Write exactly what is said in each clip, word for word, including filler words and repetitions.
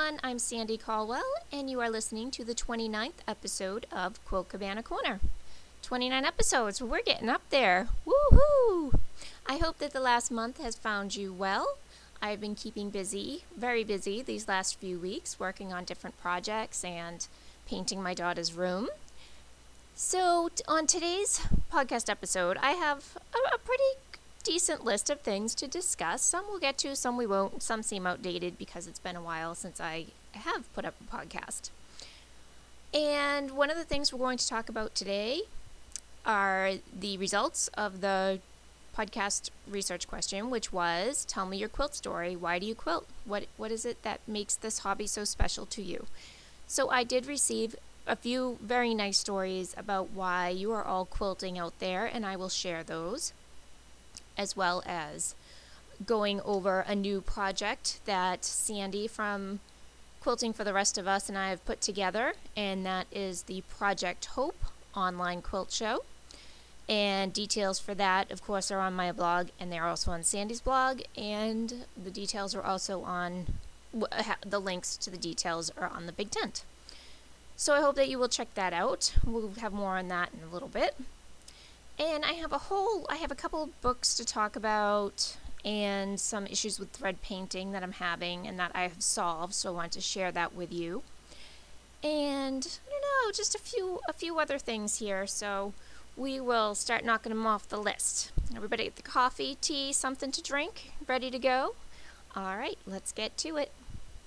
everyone, I'm Sandy Caldwell, and you are listening to the twenty-ninth episode of Quilt Cabana Corner. twenty-nine episodes, we're getting up there. Woohoo! I hope that the last month has found you well. I've been keeping busy, very busy, these last few weeks, working on different projects and painting my daughter's room. So, t- on today's podcast episode, I have a, a pretty decent list of things to discuss. Some we'll get to, some we won't. Some seem outdated because it's been a while since I have put up a podcast. And one of the things we're going to talk about today are the results of the podcast research question, which was, tell me your quilt story. Why do you quilt? What What is it that makes this hobby so special to you? So I did receive a few very nice stories about why you are all quilting out there, and I will share those, as well as going over a new project that Sandy from Quilting for the Rest of Us and I have put together, and that is the Project Hope online quilt show. And details for that, of course, are on my blog, and they're also on Sandy's blog, and the details are also on, the links to the details are on the big tent. So I hope that you will check that out. We'll have more on that in a little bit. And I have a whole, I have a couple of books to talk about and some issues with thread painting that I'm having and that I have solved, so I want to share that with you. And, I don't know, just a few, a few other things here, so we will start knocking them off the list. Everybody get the coffee, tea, something to drink, ready to go? All right, let's get to it.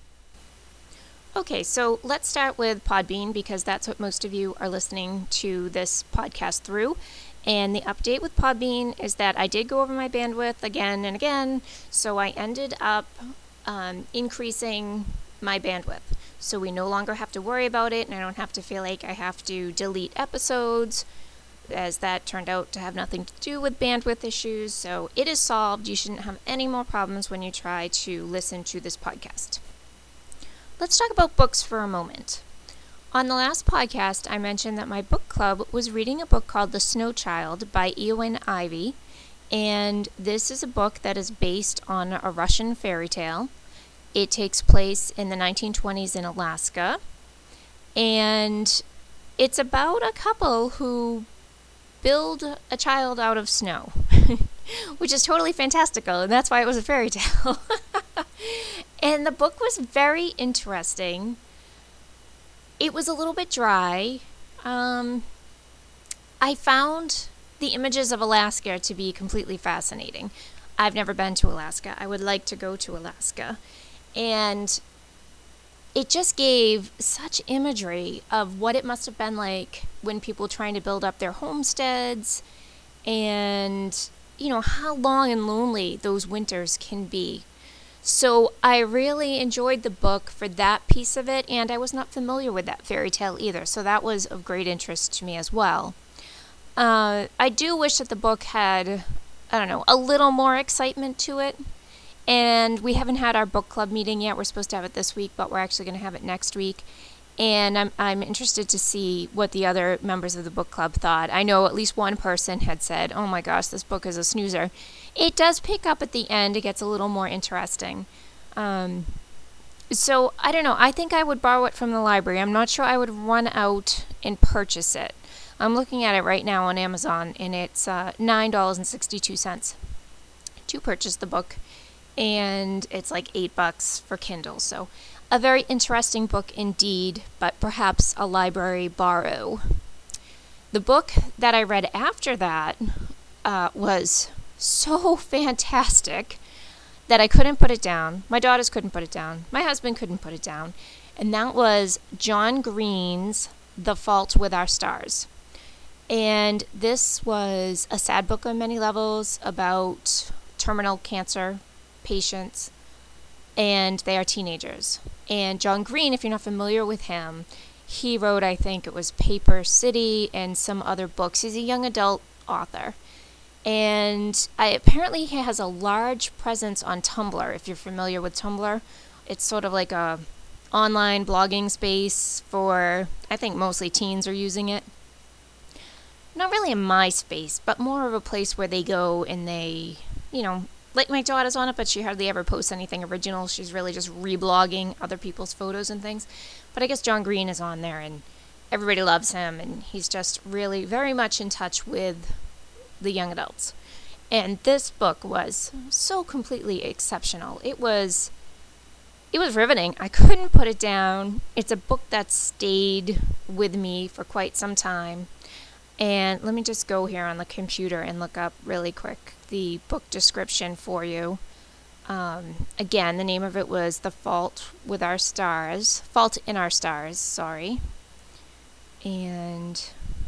Okay, so let's start with Podbean because that's what most of you are listening to this podcast through. And the update with Podbean is that I did go over my bandwidth again and again, so I ended up um, increasing my bandwidth. So we no longer have to worry about it, and I don't have to feel like I have to delete episodes, as that turned out to have nothing to do with bandwidth issues. So it is solved. You shouldn't have any more problems when you try to listen to this podcast. Let's talk about books for a moment. On the last podcast, I mentioned that my book club was reading a book called The Snow Child by Eowyn Ivey, and this is a book that is based on a Russian fairy tale. It takes place in the nineteen twenties in Alaska, and it's about a couple who build a child out of snow, which is totally fantastical, and that's why it was a fairy tale. And the book was very interesting. It was a little bit dry. Um, I found the images of Alaska to be completely fascinating. I've never been to Alaska. I would like to go to Alaska. And it just gave such imagery of what it must have been like when people were trying to build up their homesteads and, you know, how long and lonely those winters can be. So I really enjoyed the book for that piece of it, and I was not familiar with that fairy tale either, so that was of great interest to me as well. Uh, I do wish that the book had, I don't know, a little more excitement to it, and we haven't had our book club meeting yet. We're supposed to have it this week, but we're actually going to have it next week, and I'm I'm interested to see what the other members of the book club thought. I know at least one person had said, oh my gosh, this book is a snoozer. It does pick up at the end. It gets a little more interesting. Um, so, I don't know. I think I would borrow it from the library. I'm not sure I would run out and purchase it. I'm looking at it right now on Amazon, and it's uh, nine dollars and sixty-two cents to purchase the book. And it's like eight bucks for Kindle. So, a very interesting book indeed, but perhaps a library borrow. The book that I read after that uh, was so fantastic that I couldn't put it down. My daughters couldn't put it down. My husband couldn't put it down. And that was John Green's The Fault with Our Stars. And this was a sad book on many levels about terminal cancer patients, and they are teenagers. And John Green, if you're not familiar with him, he wrote, I think it was Paper City and some other books. He's a young adult author. And I, apparently he has a large presence on Tumblr, if you're familiar with Tumblr. It's sort of like a online blogging space for, I think mostly teens are using it. Not really a MySpace, but more of a place where they go and they, you know, like my daughter's on it, but she hardly ever posts anything original. She's really just reblogging other people's photos and things. But I guess John Green is on there, and everybody loves him, and he's just really very much in touch with the young adults. And this book was so completely exceptional. It was it was riveting. I couldn't put it down. It's a book that stayed with me for quite some time. And let me just go here on the computer and look up really quick the book description for you. Um, again, the name of it was The Fault with Our Stars. Fault in Our Stars, sorry. And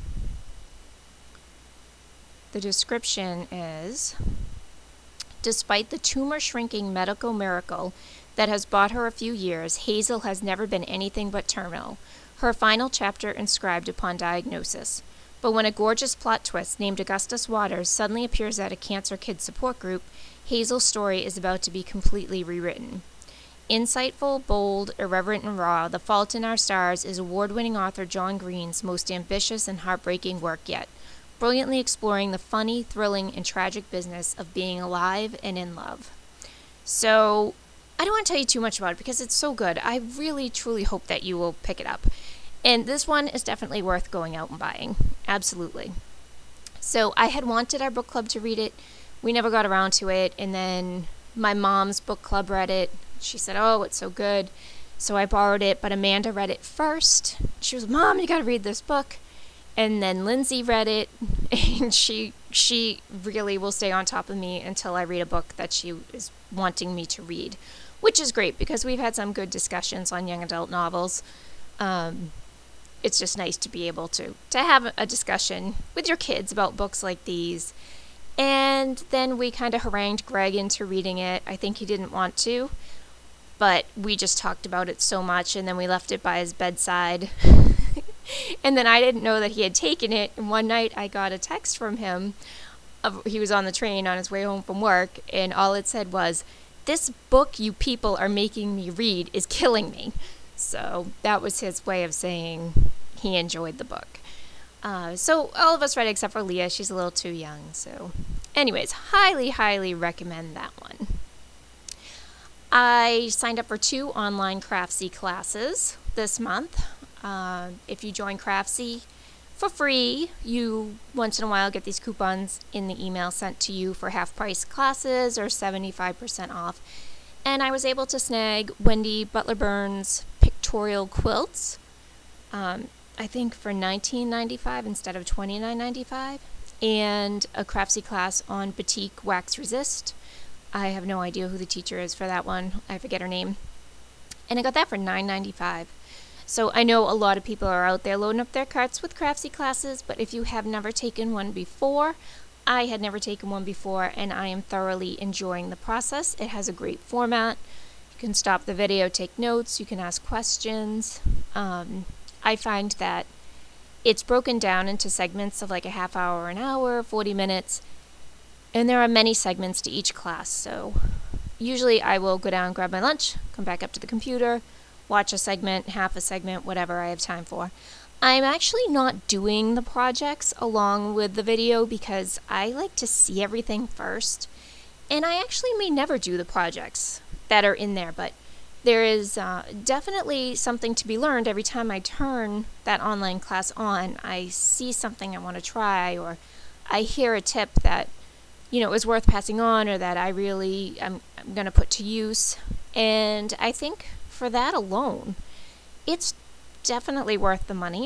the description is, despite the tumor-shrinking medical miracle that has bought her a few years, Hazel has never been anything but terminal, her final chapter inscribed upon diagnosis. But when a gorgeous plot twist named Augustus Waters suddenly appears at a cancer kid support group, Hazel's story is about to be completely rewritten. Insightful, bold, irreverent, and raw, The Fault in Our Stars is award-winning author John Green's most ambitious and heartbreaking work yet, brilliantly exploring the funny, thrilling, and tragic business of being alive and in love. So, I don't want to tell you too much about it because it's so good. I really, truly hope that you will pick it up. And this one is definitely worth going out and buying. Absolutely. So I had wanted our book club to read it. We never got around to it. And then my mom's book club read it. She said, oh, it's so good. So I borrowed it. But Amanda read it first. She was, Mom, you got to read this book. And then Lindsay read it. And she she really will stay on top of me until I read a book that she is wanting me to read. Which is great because we've had some good discussions on young adult novels. Um... It's just nice to be able to, to have a discussion with your kids about books like these. And then we kind of harangued Greg into reading it. I think he didn't want to, but we just talked about it so much, and then we left it by his bedside. And then I didn't know that he had taken it, and one night I got a text from him. Of, he was on the train on his way home from work, and all it said was, "This book you people are making me read is killing me." So that was his way of saying he enjoyed the book. Uh, so all of us read it except for Leah. She's a little too young. So anyways, highly, highly recommend that one. I signed up for two online Craftsy classes this month. Uh, if you join Craftsy for free, you once in a while get these coupons in the email sent to you for half price classes or seventy-five percent off. And I was able to snag Wendy Butler Burns pictorial quilts, um, I think for nineteen ninety-five instead of twenty-nine ninety-five, and a Craftsy class on batik wax resist. I have no idea who the teacher is for that one. I forget her name. And I got that for nine ninety-five. So I know a lot of people are out there loading up their carts with Craftsy classes, but if you have never taken one before, I had never taken one before, and I am thoroughly enjoying the process. It has a great format. You can stop the video, take notes, you can ask questions. Um, I find that it's broken down into segments of like a half hour, an hour, forty minutes, and there are many segments to each class. So usually I will go down, grab my lunch, come back up to the computer, watch a segment, half a segment, whatever I have time for. I'm actually not doing the projects along with the video because I like to see everything first. And I actually may never do the projects that are in there, but there is uh, definitely something to be learned every time I turn that online class on. I see something I want to try, or I hear a tip that, you know, is worth passing on, or that I really am I'm going to put to use. And I think for that alone, it's definitely worth the money.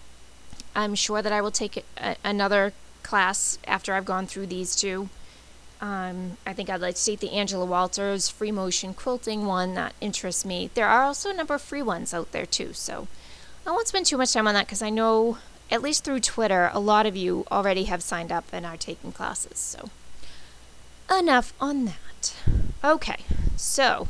I'm sure that I will take a, another class after I've gone through these two. Um, I think I'd like to take the Angela Walters free motion quilting one. That interests me. There are also a number of free ones out there too, so I won't spend too much time on that because I know, at least through Twitter, a lot of you already have signed up and are taking classes. So enough on that. Okay, so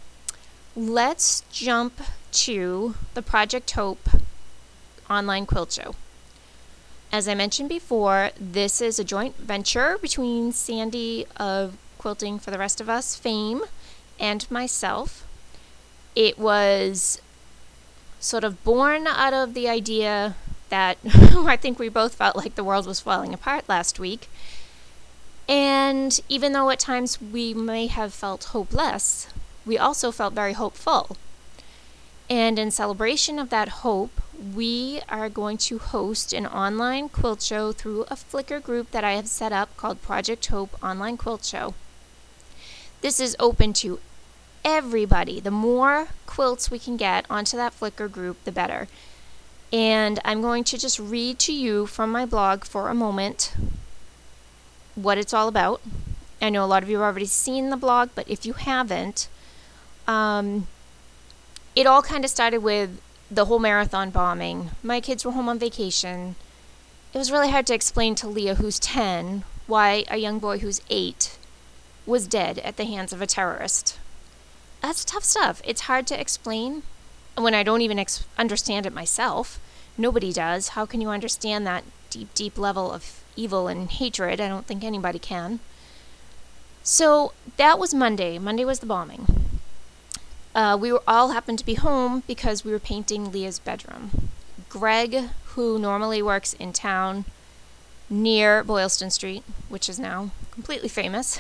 let's jump to the Project Hope online quilt show. As I mentioned before, this is a joint venture between Sandy of Quilting for the Rest of Us fame and myself. It was sort of born out of the idea that I think we both felt like the world was falling apart last week. And even though at times we may have felt hopeless, we also felt very hopeful. And in celebration of that hope, we are going to host an online quilt show through a Flickr group that I have set up called Project Hope Online Quilt Show. This is open to everybody. The more quilts we can get onto that Flickr group, the better. And I'm going to just read to you from my blog for a moment what it's all about. I know a lot of you have already seen the blog, but if you haven't, um, it all kind of started with the whole marathon bombing. My kids were home on vacation. It was really hard to explain to Leah, who's ten, why a young boy who's eight was dead at the hands of a terrorist. That's tough stuff. It's hard to explain when I don't even ex- understand it myself. Nobody does. How can you understand that deep, deep level of evil and hatred? I don't think anybody can. So that was Monday. Monday was the bombing. Uh, we were all happened to be home because we were painting Leah's bedroom. Greg, who normally works in town near Boylston Street, which is now completely famous,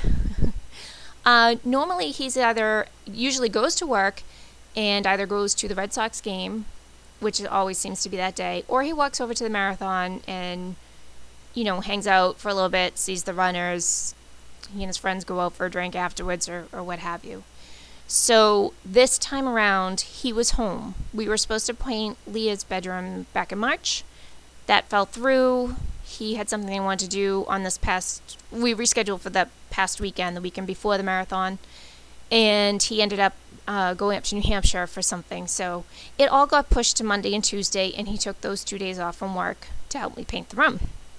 uh, normally he's either, usually goes to work and either goes to the Red Sox game, which always seems to be that day, or he walks over to the marathon and, you know, hangs out for a little bit, sees the runners, he and his friends go out for a drink afterwards or, or what have you. So this time around, he was home. We were supposed to paint Leah's bedroom back in March. That fell through. He had something he wanted to do on this past, we rescheduled for the past weekend, the weekend before the marathon, and he ended up uh, going up to New Hampshire for something. So it all got pushed to Monday and Tuesday, and he took those two days off from work to help me paint the room.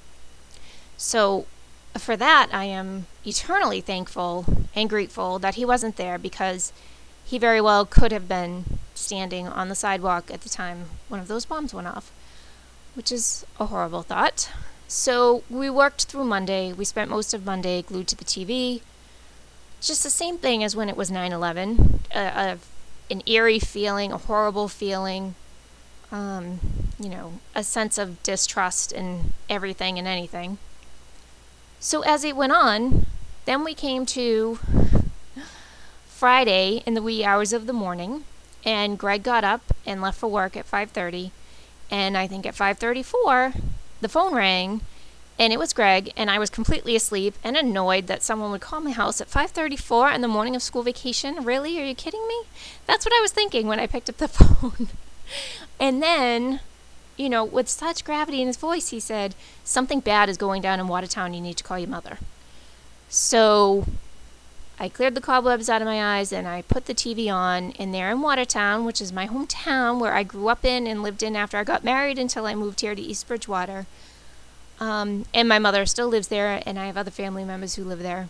So for that, I am eternally thankful and grateful that he wasn't there, because he very well could have been standing on the sidewalk at the time one of those bombs went off, which is a horrible thought. So we worked through Monday. We spent most of Monday glued to the T V. Just the same thing as when it was nine eleven. Uh, uh, an eerie feeling, a horrible feeling, um, you know, a sense of distrust in everything and anything. So as it went on, then we came to Friday in the wee hours of the morning, and Greg got up and left for work at five thirty, and I think at five thirty-four, the phone rang, and it was Greg, and I was completely asleep and annoyed that someone would call my house at five thirty-four in the morning of school vacation. Really? Are you kidding me? That's what I was thinking when I picked up the phone. And then, you know, with such gravity in his voice, he said, something bad is going down in Watertown. You need to call your mother. So I cleared the cobwebs out of my eyes and I put the T V on, and there in Watertown, which is my hometown where I grew up in and lived in after I got married until I moved here to East Bridgewater. Um, and my mother still lives there, and I have other family members who live there.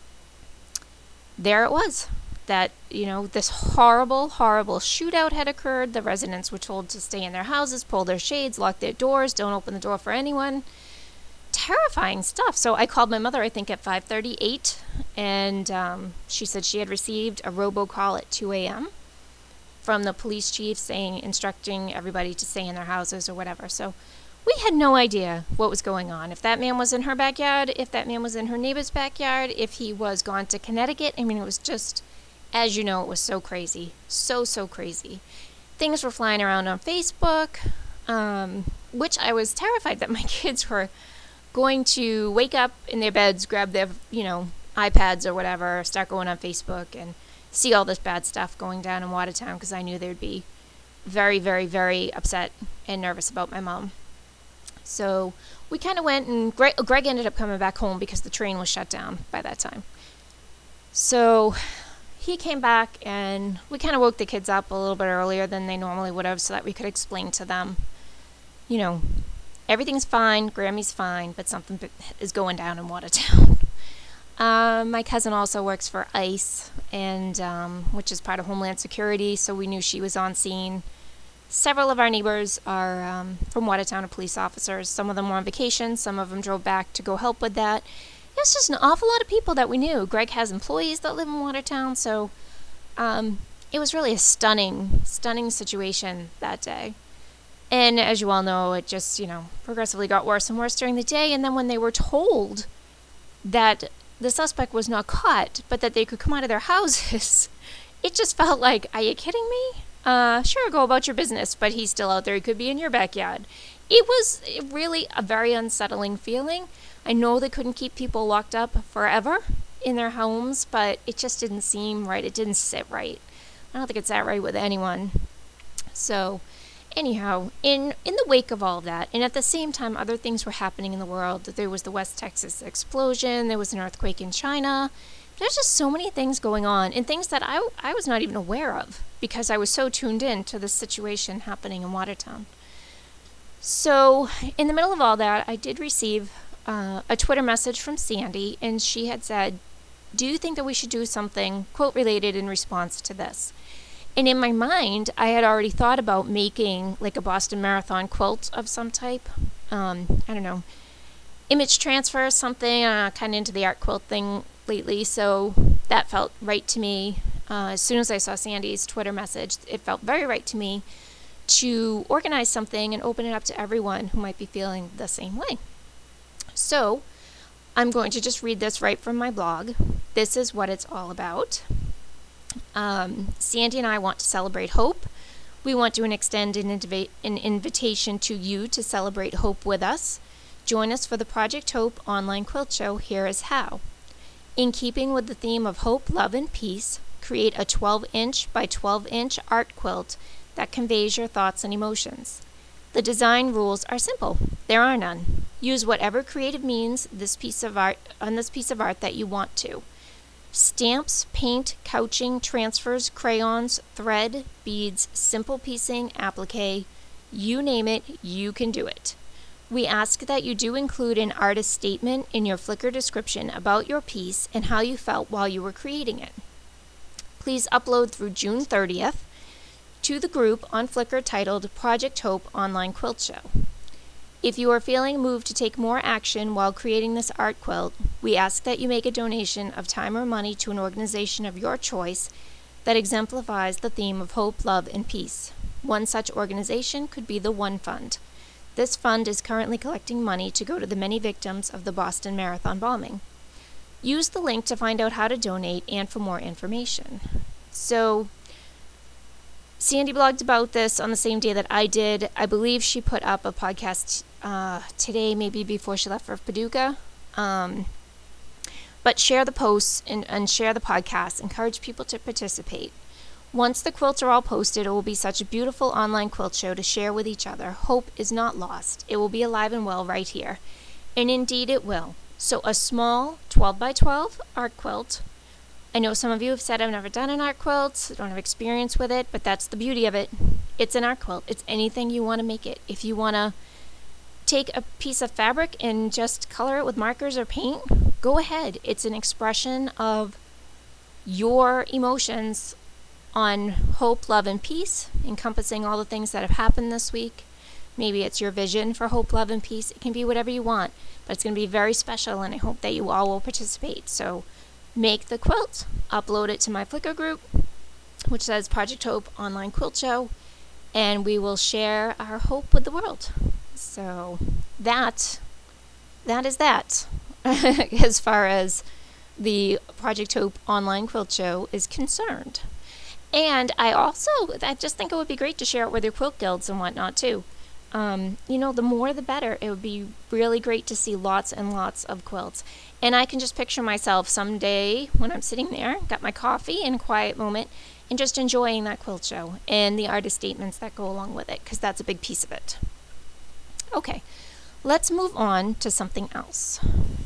There it was. That, you know, this horrible, horrible shootout had occurred. The residents were told to stay in their houses, pull their shades, lock their doors, don't open the door for anyone. Terrifying stuff. So I called my mother, I think, at five thirty-eight, and um, she said she had received a robocall at two a.m. from the police chief saying, instructing everybody to stay in their houses or whatever. So we had no idea what was going on. If that man was in her backyard, if that man was in her neighbor's backyard, if he was gone to Connecticut. I mean, it was just, as you know, it was so crazy. So, so crazy. Things were flying around on Facebook, um, which I was terrified that my kids were going to wake up in their beds, grab their, you know, iPads or whatever, start going on Facebook and see all this bad stuff going down in Watertown, because I knew they would be very, very, very upset and nervous about my mom. So we kind of went, and Greg, Greg ended up coming back home because the train was shut down by that time. So he came back, and we kind of woke the kids up a little bit earlier than they normally would have, so that we could explain to them, you know, everything's fine, Grammy's fine, but something is going down in Watertown. Um, my cousin also works for ICE, and um, which is part of Homeland Security, so we knew she was on scene. Several of our neighbors are um, from Watertown, are police officers. Some of them were on vacation. Some of them drove back to go help with that. It was just an awful lot of people that we knew. Greg has employees that live in Watertown, so um, it was really a stunning, stunning situation that day. And as you all know, it just, you know, progressively got worse and worse during the day. And then when they were told that the suspect was not caught, but that they could come out of their houses, it just felt like, are you kidding me? Uh, sure, go about your business, but he's still out there. He could be in your backyard. It was really a very unsettling feeling. I know they couldn't keep people locked up forever in their homes, but it just didn't seem right. It didn't sit right. I don't think it's that right with anyone. So, anyhow, in, in the wake of all of that, and at the same time, other things were happening in the world. There was the West Texas explosion. There was an earthquake in China. There's just so many things going on, and things that I, I was not even aware of because I was so tuned in to the situation happening in Watertown. So, in the middle of all that, I did receive uh, a Twitter message from Sandy, and she had said, do you think that we should do something quote related in response to this? And in my mind, I had already thought about making like a Boston Marathon quilt of some type. Um, I don't know, image transfer or something. I'm uh, kind of into the art quilt thing lately, so that felt right to me. Uh, as soon as I saw Sandy's Twitter message, it felt very right to me to organize something and open it up to everyone who might be feeling the same way. So I'm going to just read this right from my blog. This is what it's all about. Um, Sandy and I want to celebrate hope. We want to extend an, inv- an invitation to you to celebrate hope with us. Join us for the Project Hope online quilt show. Here is how. In keeping with the theme of hope, love, and peace, create a twelve inch by twelve inch art quilt that conveys your thoughts and emotions. The design rules are simple. There are none. Use whatever creative means this piece of art on this piece of art that you want to. Stamps, paint, couching, transfers, crayons, thread, beads, simple piecing, applique, you name it, you can do it. We ask that you do include an artist statement in your Flickr description about your piece and how you felt while you were creating it. Please upload through June thirtieth to the group on Flickr titled Project Hope Online Quilt Show. If you are feeling moved to take more action while creating this art quilt, we ask that you make a donation of time or money to an organization of your choice that exemplifies the theme of hope, love, and peace. One such organization could be the One Fund. This fund is currently collecting money to go to the many victims of the Boston Marathon bombing. Use the link to find out how to donate and for more information. So, Sandy blogged about this on the same day that I did. I believe she put up a podcast uh, today, maybe before she left for Paducah. Um, but share the posts and, and share the podcast. Encourage people to participate. Once the quilts are all posted, it will be such a beautiful online quilt show to share with each other. Hope is not lost. It will be alive and well right here. And indeed it will. So a small twelve by twelve art quilt. I know some of you have said I've never done an art quilt, I don't have experience with it, but that's the beauty of it. It's an art quilt. It's anything you want to make it. If you want to take a piece of fabric and just color it with markers or paint, go ahead. It's an expression of your emotions on hope, love, and peace, encompassing all the things that have happened this week. Maybe it's your vision for hope, love, and peace. It can be whatever you want, but it's going to be very special, and I hope that you all will participate. So make the quilt, upload it to my Flickr group, which says Project Hope Online Quilt Show, and we will share our hope with the world. So that, that is that, as far as the Project Hope Online Quilt Show is concerned. And I also, I just think it would be great to share it with your quilt guilds and whatnot too. Um, you know, the more the better. It would be really great to see lots and lots of quilts. And I can just picture myself someday when I'm sitting there, got my coffee in a quiet moment, and just enjoying that quilt show and the artist statements that go along with it, because that's a big piece of it. Okay, let's move on to something else.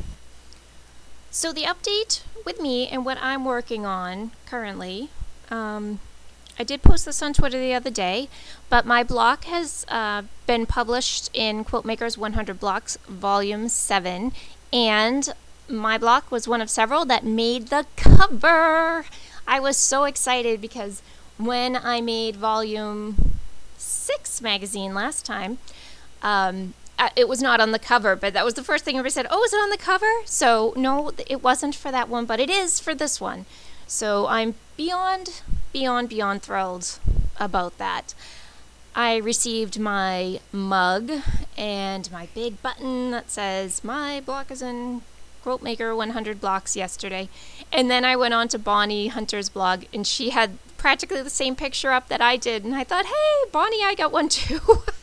So the update with me and what I'm working on currently, um, I did post this on Twitter the other day, but my blog has uh, been published in Quiltmakers one hundred Blocks, Volume seven, and my blog was one of several that made the cover. I was so excited because when I made Volume six magazine last time, um, it was not on the cover, but that was the first thing everybody said, oh, is it on the cover? So no, it wasn't for that one, but it is for this one. So I'm beyond, beyond, beyond thrilled about that. I received my mug and my big button that says, my block is in Quiltmaker one hundred blocks yesterday. And then I went on to Bonnie Hunter's blog, and she had practically the same picture up that I did. And I thought, hey, Bonnie, I got one too.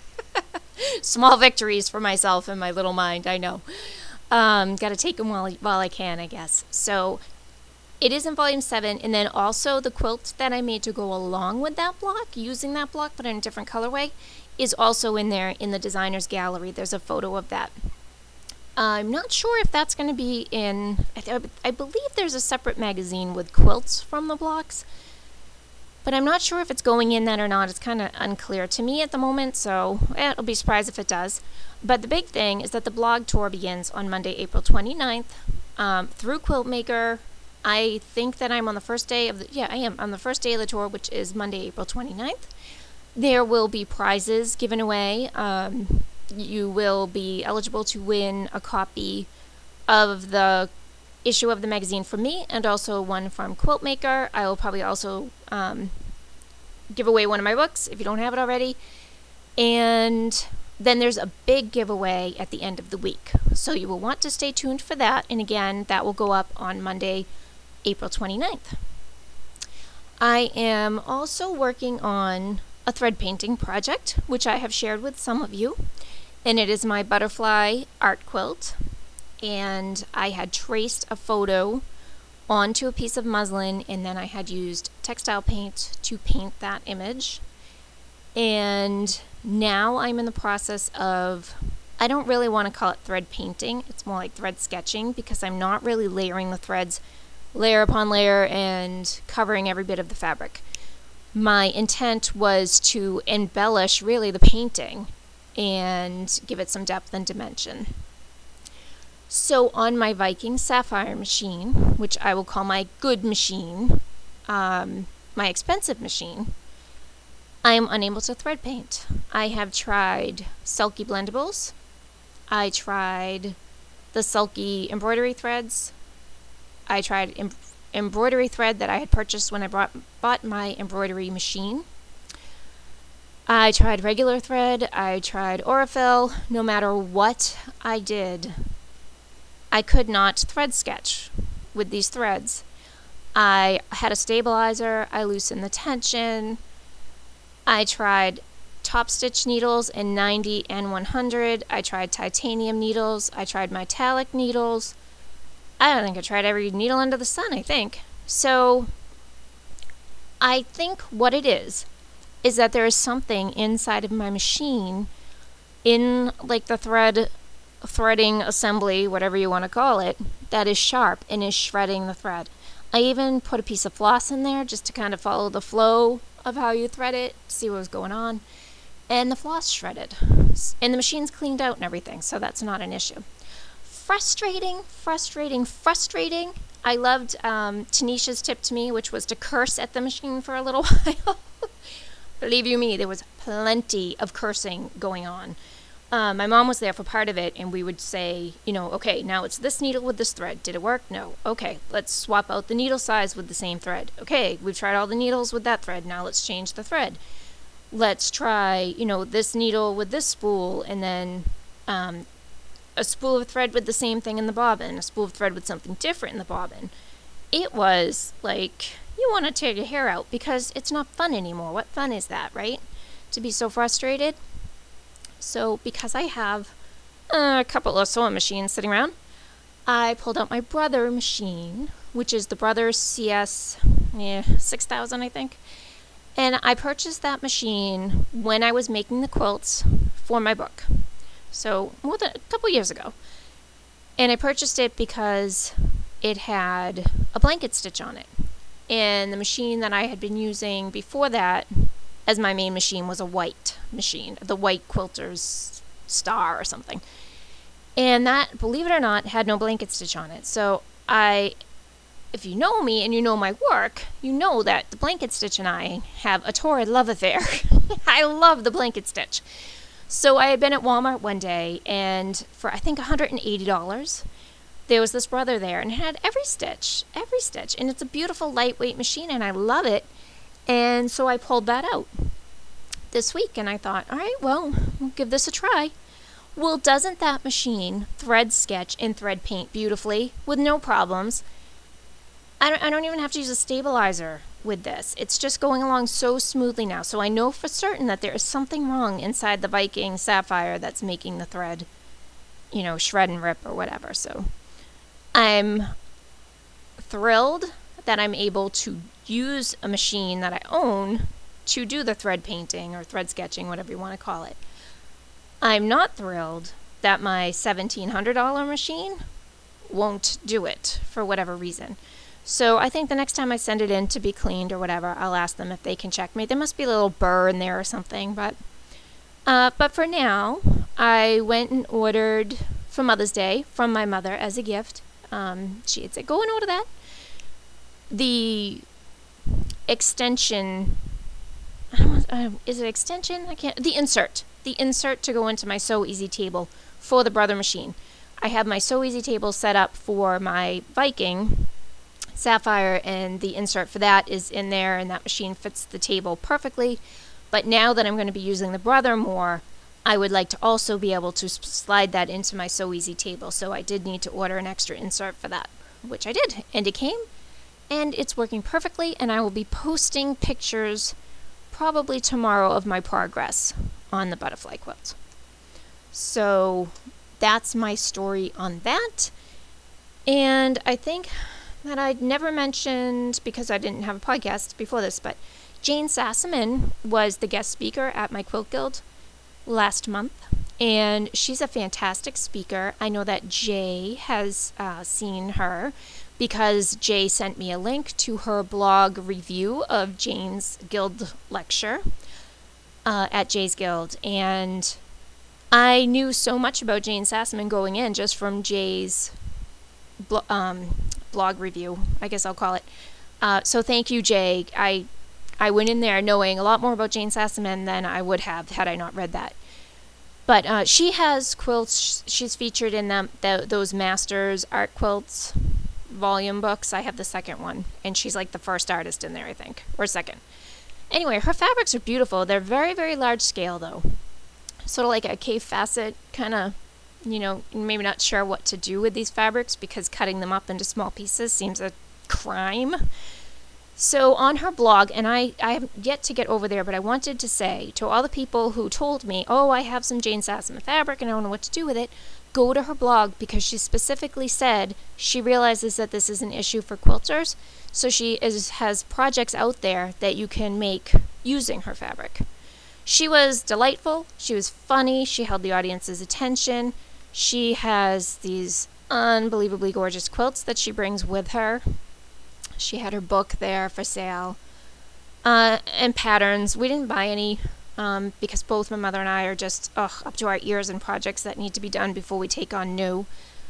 Small victories for myself in my little mind, I know. Um, got to take them while, while I can, I guess. So it is in volume seven, and then also the quilt that I made to go along with that block, using that block but in a different colorway, is also in there in the designer's gallery. There's a photo of that. I'm not sure if that's going to be in, I, th- I believe there's a separate magazine with quilts from the blocks, but I'm not sure if it's going in that or not. It's kind of unclear to me at the moment, so eh, I'll be surprised if it does. But the big thing is that the blog tour begins on Monday, April twenty-ninth, um, through Quiltmaker. I think that I'm on the first day of the, yeah, I am on the first day of the tour, which is Monday, April twenty-ninth. There will be prizes given away. Um, you will be eligible to win a copy of the issue of the magazine from me, and also one from Quiltmaker. I will probably also um, give away one of my books if you don't have it already. And then there's a big giveaway at the end of the week. So you will want to stay tuned for that. And again, that will go up on Monday, April twenty-ninth. I am also working on a thread painting project, which I have shared with some of you. And it is my butterfly art quilt. And I had traced a photo onto a piece of muslin, and then I had used textile paint to paint that image. And now I'm in the process of, I don't really want to call it thread painting, it's more like thread sketching, because I'm not really layering the threads layer upon layer and covering every bit of the fabric. My intent was to embellish really the painting and give it some depth and dimension. So on my Viking Sapphire machine, which I will call my good machine, um, my expensive machine, I am unable to thread paint. I have tried Sulky Blendables. I tried the Sulky embroidery threads. I tried em- embroidery thread that I had purchased when I brought, bought my embroidery machine. I tried regular thread. I tried Aurifil. No matter what I did, I could not thread sketch with these threads. I had a stabilizer. I loosened the tension. I tried top stitch needles in ninety and one hundred. I tried titanium needles. I tried metallic needles. I don't think I tried every needle under the sun, I think. So I think what it is, is that there is something inside of my machine, in like the thread, threading assembly, whatever you want to call it, that is sharp and is shredding the thread. I even put a piece of floss in there just to kind of follow the flow of how you thread it, see what was going on. And the floss shredded. And the machine's cleaned out and everything, so that's not an issue. Frustrating, frustrating, frustrating. I loved um, Tanisha's tip to me, which was to curse at the machine for a little while. Believe you me, there was plenty of cursing going on. Um, my mom was there for part of it, and we would say, you know, okay, now it's this needle with this thread. Did it work? No. Okay, let's swap out the needle size with the same thread. Okay, we've tried all the needles with that thread. Now let's change the thread. Let's try, you know, this needle with this spool, and then um, a spool of thread with the same thing in the bobbin, a spool of thread with something different in the bobbin. It was like, you want to tear your hair out because it's not fun anymore. What fun is that, right? To be so frustrated. So because I have uh, a couple of sewing machines sitting around, I pulled out my Brother machine, which is the Brother C S yeah, six thousand, I think. And I purchased that machine when I was making the quilts for my book. So more than a couple years ago. And I purchased it because it had a blanket stitch on it. And the machine that I had been using before that as my main machine was a white machine, the White Quilters Star or something. And that, believe it or not, had no blanket stitch on it. So I, if you know me and you know my work, you know that the blanket stitch and I have a torrid love affair. I love the blanket stitch. So I had been at Walmart one day, and for I think one hundred eighty dollars, there was this Brother there, and it had every stitch, every stitch. And it's a beautiful lightweight machine, and I love it. And so I pulled that out this week, and I thought, all right, well, we'll give this a try. Well, doesn't that machine thread sketch and thread paint beautifully with no problems? I don't, I don't even have to use a stabilizer with this. It's just going along so smoothly now. So I know for certain that there is something wrong inside the Viking Sapphire that's making the thread, you know, shred and rip or whatever. So I'm thrilled that I'm able to use a machine that I own to do the thread painting or thread sketching, whatever you want to call it. I'm not thrilled that my seventeen hundred dollars machine won't do it for whatever reason. So I think the next time I send it in to be cleaned or whatever, I'll ask them if they can check me. There must be a little burr in there or something, but uh, but for now, I went and ordered for Mother's Day from my mother as a gift. Um, she had said, go and order that. The extension, I don't, uh, is it extension? I can't, the insert. The insert to go into my Sew Easy table for the Brother machine. I have my Sew Easy table set up for my Viking Sapphire, and the insert for that is in there, and that machine fits the table perfectly. But now that I'm going to be using the Brother more, I would like to also be able to slide that into my Sew Easy table. So I did need to order an extra insert for that, which I did, and it came, and it's working perfectly, and I will be posting pictures probably tomorrow of my progress on the butterfly quilt. So that's my story on that. And I think that I'd never mentioned, because I didn't have a podcast before this, but Jane Sassaman was the guest speaker at my Quilt Guild last month, and she's a fantastic speaker. I know that Jay has uh, seen her because Jay sent me a link to her blog review of Jane's Guild lecture uh, at Jay's Guild, and I knew so much about Jane Sassaman going in just from Jay's blo- um, blog review, I guess I'll call it. Uh, so thank you, Jay. I I went in there knowing a lot more about Jane Sassaman than I would have had I not read that. But uh, she has quilts. She's featured in them, the, those Masters Art Quilts volume books. I have the second one, and she's like the first artist in there, I think, or second. Anyway, her fabrics are beautiful. They're very, very large scale, though. Sort of like a cave facet, kind of, you know, maybe not sure what to do with these fabrics because cutting them up into small pieces seems a crime. So on her blog, and I, I have yet to get over there, but I wanted to say to all the people who told me, oh, I have some Jane Sassaman fabric and I don't know what to do with it, go to her blog, because she specifically said she realizes that this is an issue for quilters, so she is, has projects out there that you can make using her fabric. She was delightful, she was funny, she held the audience's attention, she has these unbelievably gorgeous quilts that she brings with her. She had her book there for sale, uh, and patterns. We didn't buy any um, because both my mother and I are just ugh, up to our ears in projects that need to be done before we take on new.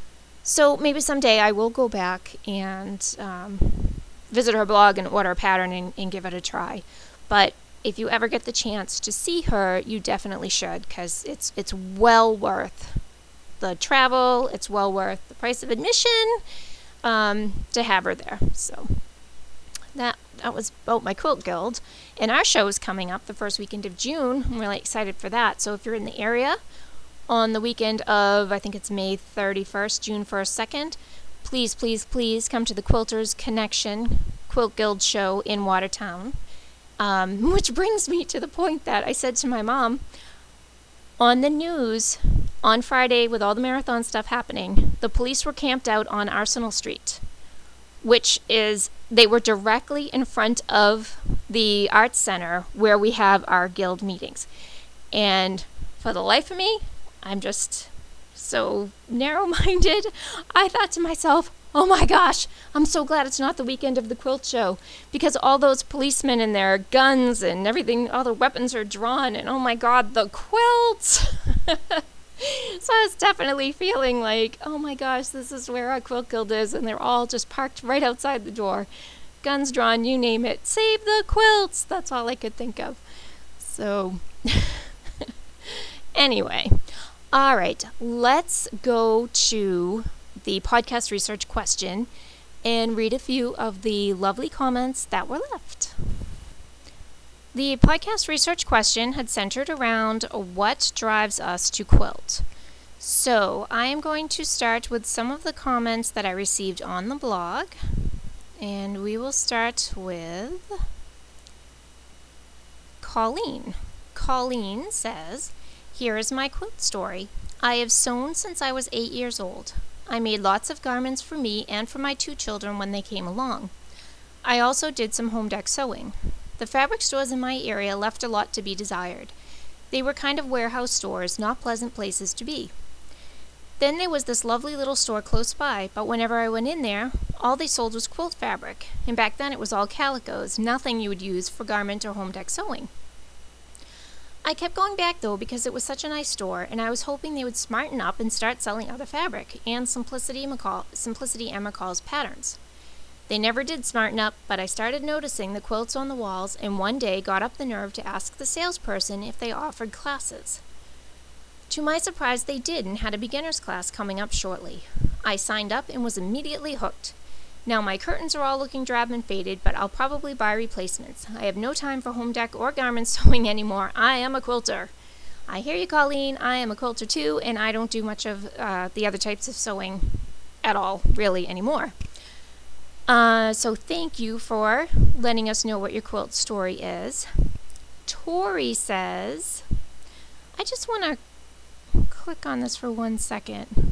So maybe someday I will go back and um, visit her blog and order a pattern and, and give it a try. But if you ever get the chance to see her, you definitely should, because it's it's well worth the travel. It's well worth the price of admission. Um, to have her there. So that that was about my Quilt Guild. And our show is coming up the first weekend of June. I'm really excited for that. So if you're in the area on the weekend of, I think it's May thirty-first, June first, second, please, please, please come to the Quilters Connection Quilt Guild show in Watertown. Um, which brings me to the point that I said to my mom, on the news on Friday, with all the marathon stuff happening, the police were camped out on Arsenal Street, which is, they were directly in front of the Arts Center where we have our guild meetings. And for the life of me, I'm just so narrow-minded. I thought to myself, oh my gosh, I'm so glad it's not the weekend of the quilt show, because all those policemen and their guns and everything, all the weapons are drawn, and oh my god, the quilts! So I was definitely feeling like, oh my gosh, this is where our Quilt Guild is, and they're all just parked right outside the door. Guns drawn, you name it. Save the quilts! That's all I could think of. So, anyway. All right, let's go to the podcast research question and read a few of the lovely comments that were left. The podcast research question had centered around what drives us to quilt. So I am going to start with some of the comments that I received on the blog, and we will start with Colleen. Colleen says, "Here is my quilt story. I have sewn since I was eight years old. I made lots of garments for me and for my two children when they came along. I also did some home deck sewing. The fabric stores in my area left a lot to be desired. They were kind of warehouse stores, not pleasant places to be. Then there was this lovely little store close by, but whenever I went in there, all they sold was quilt fabric, and back then it was all calicos, nothing you would use for garment or home deck sewing. I kept going back though because it was such a nice store, and I was hoping they would smarten up and start selling other fabric and Simplicity McCall, Simplicity and McCall's patterns. They never did smarten up, but I started noticing the quilts on the walls, and one day got up the nerve to ask the salesperson if they offered classes. To my surprise, they did, and had a beginner's class coming up shortly. I signed up and was immediately hooked. Now my curtains are all looking drab and faded, but I'll probably buy replacements. I have no time for home deck or garment sewing anymore. I am a quilter." I hear you, Colleen. I am a quilter too, and I don't do much of uh, the other types of sewing at all, really, anymore. Uh, so thank you for letting us know what your quilt story is. Tori says, "I just want to click on this for one second.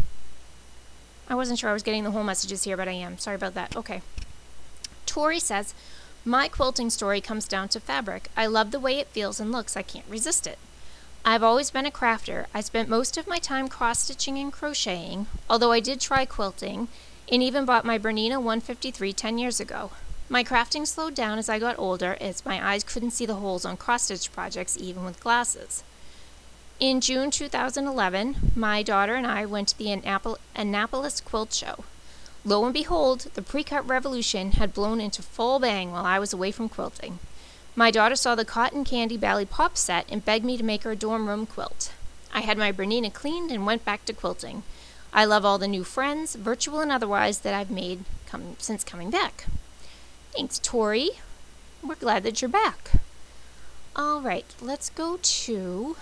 I wasn't sure I was getting the whole messages here, but I am. Sorry about that. Okay. Tori says, "My quilting story comes down to fabric. I love the way it feels and looks. I can't resist it. I've always been a crafter. I spent most of my time cross-stitching and crocheting, although I did try quilting, and even bought my Bernina one fifty-three ten years ago. My crafting slowed down as I got older, as my eyes couldn't see the holes on cross-stitch projects even with glasses. In June two thousand eleven, my daughter and I went to the Annapol- Annapolis Quilt Show. Lo and behold, the pre-cut revolution had blown into full bang while I was away from quilting. My daughter saw the cotton candy Bally Pop set and begged me to make her a dorm room quilt. I had my Bernina cleaned and went back to quilting. I love all the new friends, virtual and otherwise, that I've made come- since coming back." Thanks, Tori. We're glad that you're back. All right, let's go to...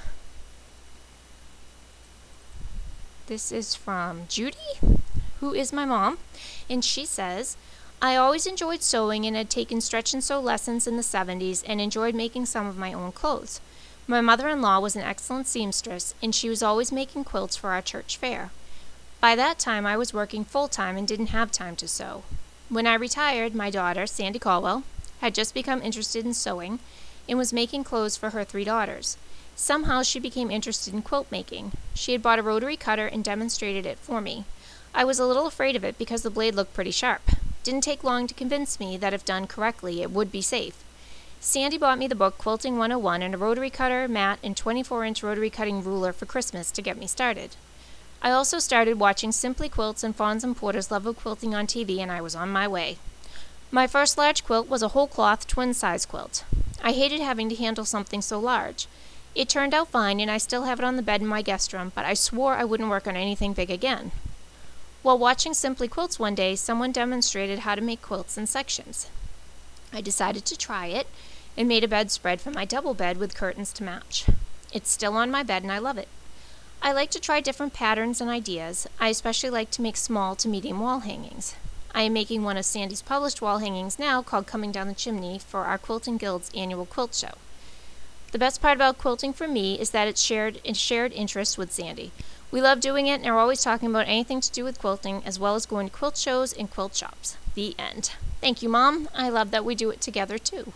This is from Judy, who is my mom, and she says, "I always enjoyed sewing and had taken stretch and sew lessons in the seventies and enjoyed making some of my own clothes. My mother-in-law was an excellent seamstress, and she was always making quilts for our church fair. By that time, I was working full-time and didn't have time to sew. When I retired, my daughter, Sandy Caldwell, had just become interested in sewing and was making clothes for her three daughters. Somehow she became interested in quilt making. She had bought a rotary cutter and demonstrated it for me. I was a little afraid of it because the blade looked pretty sharp. Didn't take long to convince me that if done correctly, it would be safe. Sandy bought me the book Quilting one oh one and a rotary cutter, mat, and twenty-four inch rotary cutting ruler for Christmas to get me started. I also started watching Simply Quilts and Fawns and Porter's Love of Quilting on T V, and I was on my way. My first large quilt was a whole cloth twin size quilt. I hated having to handle something so large. It turned out fine, and I still have it on the bed in my guest room, but I swore I wouldn't work on anything big again. While watching Simply Quilts one day, someone demonstrated how to make quilts in sections. I decided to try it and made a bedspread for my double bed with curtains to match. It's still on my bed, and I love it. I like to try different patterns and ideas. I especially like to make small to medium wall hangings. I am making one of Sandy's published wall hangings now called Coming Down the Chimney for our Quilting Guild's annual quilt show. The best part about quilting for me is that it's shared it's shared interest with Sandy. We love doing it and are always talking about anything to do with quilting, as well as going to quilt shows and quilt shops. The end. Thank you, Mom. I love that we do it together, too.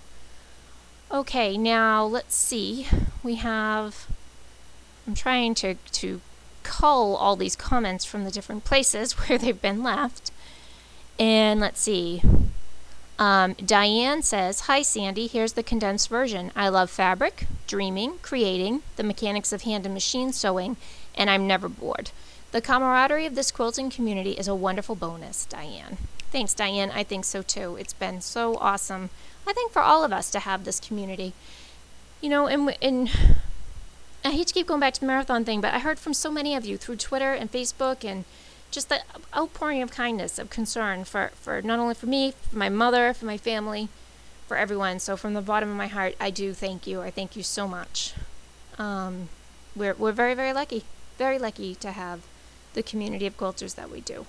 Okay, now let's see. We have... I'm trying to, to cull all these comments from the different places where they've been left. And let's see. Um, Diane says, "Hi Sandy, here's the condensed version. I love fabric, dreaming, creating, the mechanics of hand and machine sewing, and I'm never bored. The camaraderie of this quilting community is a wonderful bonus." Diane. Thanks, Diane. I think so too. It's been so awesome, I think, for all of us to have this community. You know, and, and I hate to keep going back to the marathon thing, but I heard from so many of you through Twitter and Facebook and just the outpouring of kindness, of concern for, for not only for me, for my mother, for my family, for everyone. So from the bottom of my heart, I do thank you. I thank you so much. Um, we're we're very, very lucky. very lucky to have the community of quilters that we do.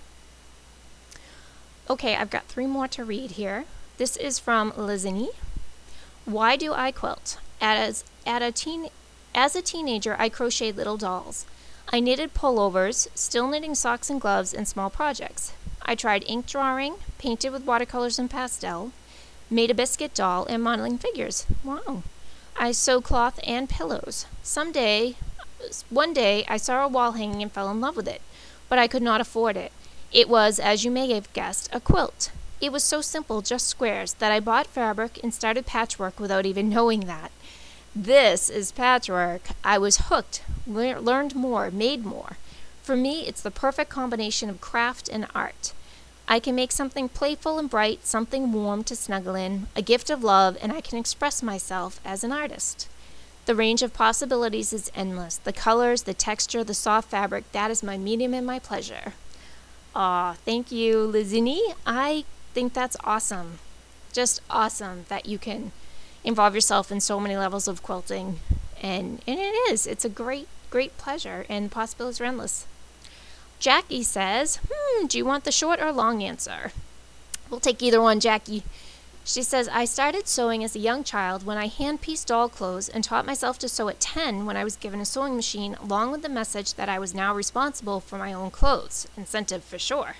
Okay, I've got three more to read here. This is from Lizini. Why do I quilt? As, at a teen, as a teenager, I crocheted little dolls. I knitted pullovers, still knitting socks and gloves, and small projects. I tried ink drawing, painted with watercolors and pastel, made a biscuit doll, and modeling figures. Wow. I sewed cloth and pillows. Someday, one day, I saw a wall hanging and fell in love with it, but I could not afford it. It was, as you may have guessed, a quilt. It was so simple, just squares, that I bought fabric and started patchwork without even knowing that. This is patchwork. I was hooked, le- learned more, made more. For me, it's the perfect combination of craft and art. I can make something playful and bright, something warm to snuggle in, a gift of love, and I can express myself as an artist. The range of possibilities is endless. The colors, the texture, the soft fabric, that is my medium and my pleasure. Aw, thank you, Lizini. I think that's awesome. Just awesome that you can involve yourself in so many levels of quilting. And, and it is. It's a great, great pleasure, and the possibilities are endless. Jackie says, hmm, do you want the short or long answer? We'll take either one, Jackie. She says, I started sewing as a young child when I hand-pieced doll clothes and taught myself to sew at ten when I was given a sewing machine, along with the message that I was now responsible for my own clothes. Incentive for sure.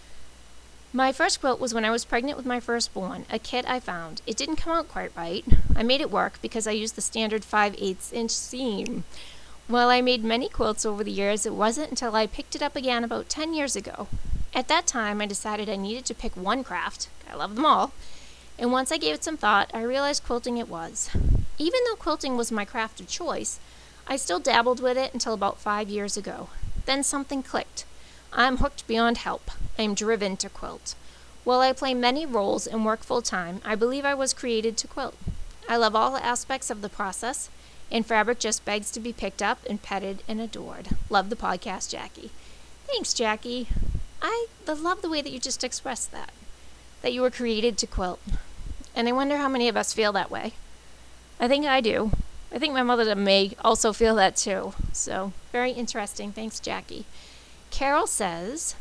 My first quilt was when I was pregnant with my firstborn, a kit I found. It didn't come out quite right. I made it work because I used the standard five eighths inch seam. While I made many quilts over the years, it wasn't until I picked it up again about ten years ago. At that time, I decided I needed to pick one craft. I love them all. And once I gave it some thought, I realized quilting it was. Even though quilting was my craft of choice, I still dabbled with it until about five years ago. Then something clicked. I'm hooked beyond help. I am driven to quilt. While I play many roles and work full-time, I believe I was created to quilt. I love all aspects of the process, and fabric just begs to be picked up and petted and adored. Love the podcast, Jackie. Thanks, Jackie. I love the way that you just expressed that, that you were created to quilt. And I wonder how many of us feel that way. I think I do. I think my mother may also feel that too. So, very interesting. Thanks, Jackie. Carol says,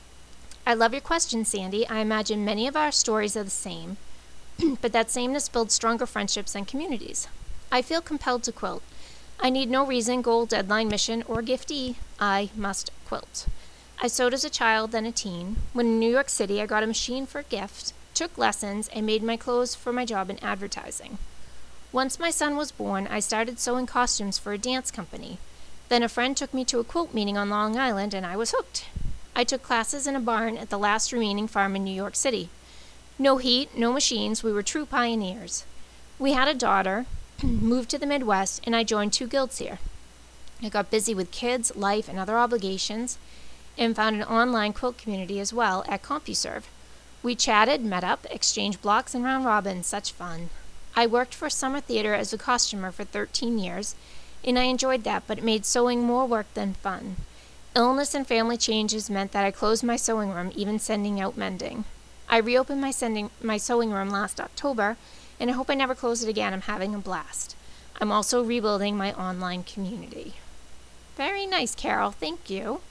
I love your question, Sandy. I imagine many of our stories are the same, but that sameness builds stronger friendships and communities. I feel compelled to quilt. I need no reason, goal, deadline, mission, or giftee. I must quilt. I sewed as a child, then a teen. When in New York City, I got a machine for a gift, took lessons, and made my clothes for my job in advertising. Once my son was born, I started sewing costumes for a dance company. Then a friend took me to a quilt meeting on Long Island, and I was hooked. I took classes in a barn at the last remaining farm in New York City. No heat, no machines, we were true pioneers. We had a daughter, moved to the Midwest, and I joined two guilds here. I got busy with kids, life, and other obligations, and found an online quilt community as well at CompuServe. We chatted, met up, exchanged blocks, and round robins. Such fun. I worked for Summer Theater as a costumer for thirteen years, and I enjoyed that, but it made sewing more work than fun. Illness and family changes meant that I closed my sewing room, even sending out mending. I reopened my, sending, my sewing room last October, and I hope I never close it again. I'm having a blast. I'm also rebuilding my online community. Very nice, Carol. Thank you.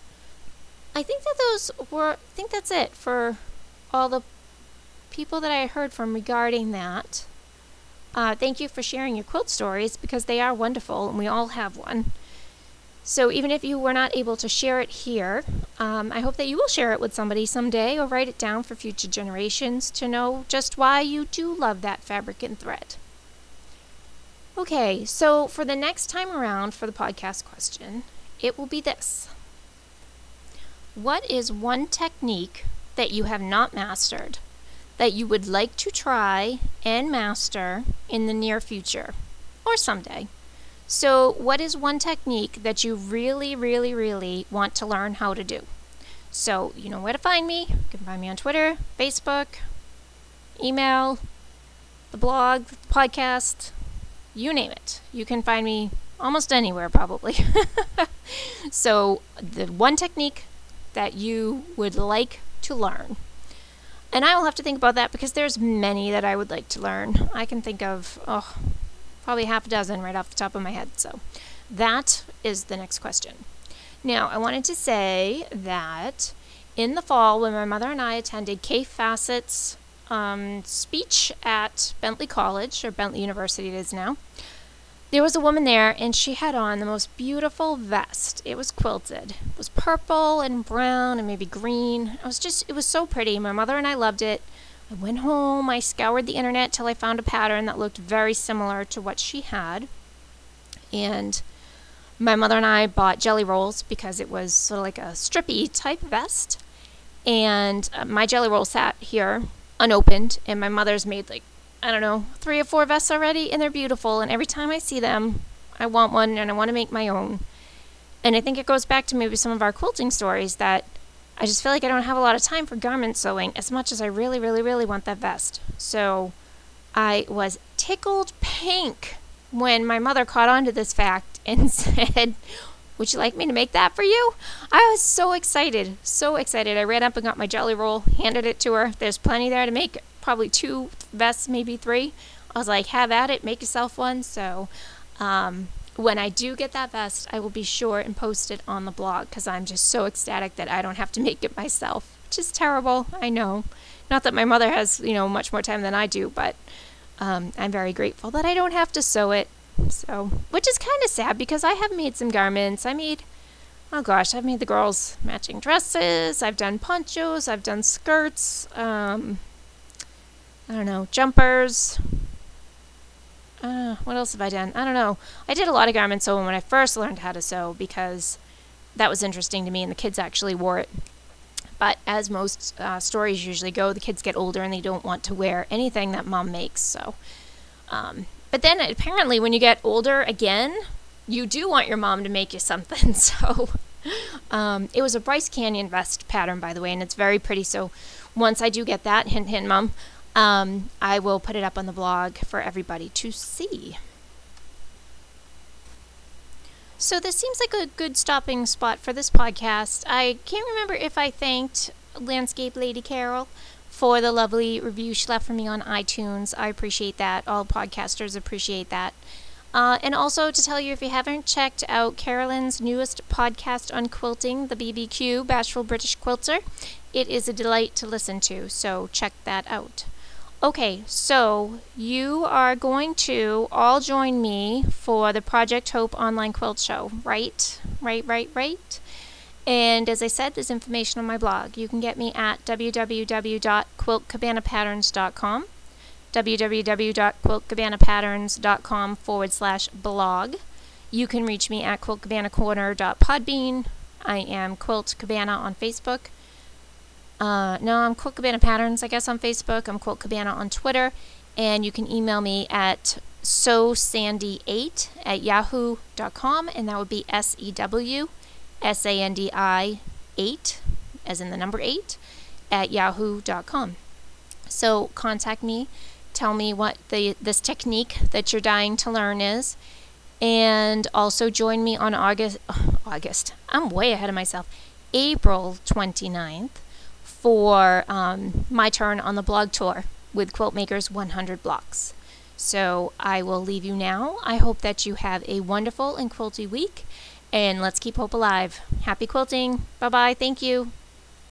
I think that those were, I think that's it for all the people that I heard from regarding that. Uh, thank you for sharing your quilt stories, because they are wonderful and we all have one. So even if you were not able to share it here, um, I hope that you will share it with somebody someday or write it down for future generations to know just why you do love that fabric and thread. Okay, so for the next time around for the podcast question, it will be this. What is one technique that you have not mastered that you would like to try and master in the near future or someday? So what is one technique that you really, really, really want to learn how to do? So you know where to find me. You can find me on Twitter, Facebook, email, the blog, the podcast, you name it. You can find me almost anywhere probably. So the one technique that you would like to learn. And I will have to think about that because there's many that I would like to learn. I can think of, oh, probably half a dozen right off the top of my head. So that is the next question. Now, I wanted to say that in the fall, when my mother and I attended Kay Fassett's um, speech at Bentley College, or Bentley University it is now, there was a woman there, and she had on the most beautiful vest. It was quilted. It was purple and brown and maybe green. It was just, it was so pretty. My mother and I loved it. I went home, I scoured the internet till I found a pattern that looked very similar to what she had. And my mother and I bought jelly rolls because it was sort of like a strippy type vest. And uh, my jelly roll sat here unopened, and my mother's made like, I don't know, three or four vests already, and they're beautiful. And every time I see them, I want one and I want to make my own. And I think it goes back to maybe some of our quilting stories that I just feel like I don't have a lot of time for garment sewing as much as I really, really, really want that vest. So I was tickled pink when my mother caught on to this fact and said, would you like me to make that for you? I was so excited, so excited. I ran up and got my jelly roll, handed it to her. There's plenty there to make, probably two vests, maybe three. I was like, have at it, make yourself one. So um, when I do get that vest, I will be sure and post it on the blog because I'm just so ecstatic that I don't have to make it myself, which is terrible, I know. Not that my mother has, you know, much more time than I do, but um, I'm very grateful that I don't have to sew it. So, which is kind of sad because I have made some garments. I made, oh gosh, I've made the girls matching dresses. I've done ponchos. I've done skirts. Um, I don't know, jumpers. Uh, what else have I done? I don't know. I did a lot of garment sewing when I first learned how to sew because that was interesting to me and the kids actually wore it. But as most uh, stories usually go, the kids get older and they don't want to wear anything that mom makes. So, um, but then apparently when you get older again, you do want your mom to make you something. So um, it was a Bryce Canyon vest pattern, by the way, and it's very pretty. So once I do get that, hint, hint, mom, um, I will put it up on the blog for everybody to see. So this seems like a good stopping spot for this podcast. I can't remember if I thanked Landscape Lady Carol for the lovely review she left for me on iTunes. I appreciate that. All podcasters appreciate that. Uh, and also to tell you, if you haven't checked out Carolyn's newest podcast on quilting, the B B Q, Bashful British Quilter, it is a delight to listen to, so check that out. Okay, so you are going to all join me for the Project Hope online quilt show, right? Right, right, right? And as I said, there's information on my blog. You can get me at w w w dot quilt cabana patterns dot com, w w w dot quilt cabana patterns dot com forward slash blog. You can reach me at quilt cabana corner dot podbean. I am Quilt Cabana on Facebook. Uh, no, I'm Quilt Cabana Patterns, I guess, on Facebook. I'm Quilt Cabana on Twitter. And you can email me at sew sandy eight at yahoo dot com, and that would be S E W S A N D I eight, as in the number eight, at yahoo dot com. So contact me, tell me what the this technique that you're dying to learn is, and also join me on August, oh, August, I'm way ahead of myself, April twenty-ninth for um, my turn on the blog tour with Quiltmakers one hundred Blocks. So I will leave you now. I hope that you have a wonderful and quilty week, and let's keep hope alive. Happy quilting. Bye-bye. Thank you.